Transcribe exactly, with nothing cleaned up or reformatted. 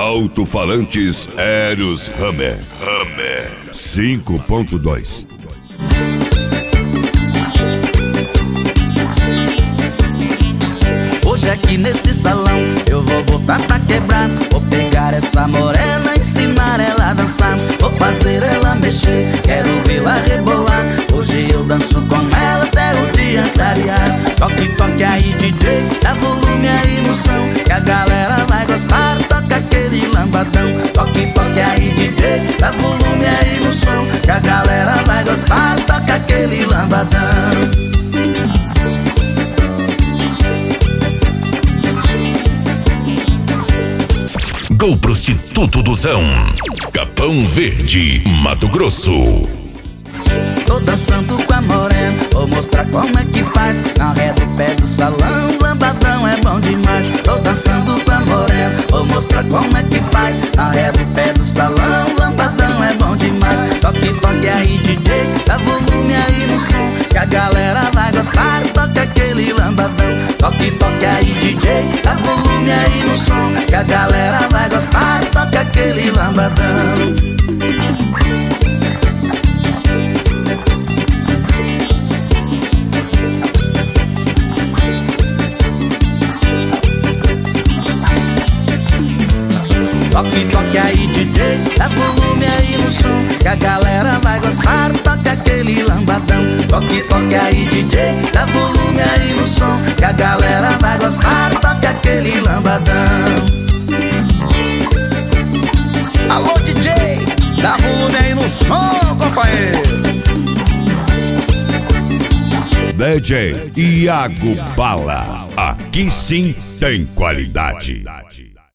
Alto-falantes Eros Hammer. Hammer cinco ponto dois. Hoje aqui neste salão eu vou botar pra quebrar. Vou pegar essa morena, ensinar ela a dançar. Vou fazer ela mexer, quero vê-la rebolar. Hoje eu danço com ela até o dia clarear. Toque, toque aí D J, dá volume aí no som, que a galera vai gostar. Toca aquele lambadão. Toque, toque aí D J, dá volume aí no som, que a galera vai gostar. Toca aquele lambadão. Go Prostituto do Zão, Capão Verde, Mato Grosso. Tô dançando com a morena, vou mostrar como é que faz. Na ré do pé do salão, lambadão é bom demais. Tô dançando com a morena, vou mostrar como é que faz. Na ré do pé do salão, lambadão é bom demais. Toque, toque aí D J, dá volume aí no som, que a galera vai gostar. Toque aquele lambadão. Toque, toque aí D J, dá volume aí no som, que a galera vai gostar. Toque aquele lambadão. Toque, toque aí D J, dá volume aí no som, que a galera vai gostar. Toque aquele lambadão. Toque, toque aí D J, dá volume aí no som, que a galera vai gostar. Toque aquele lambadão. Alô D J, dá volume aí no som, companheiro. D J Iago Bala, aqui sim tem qualidade.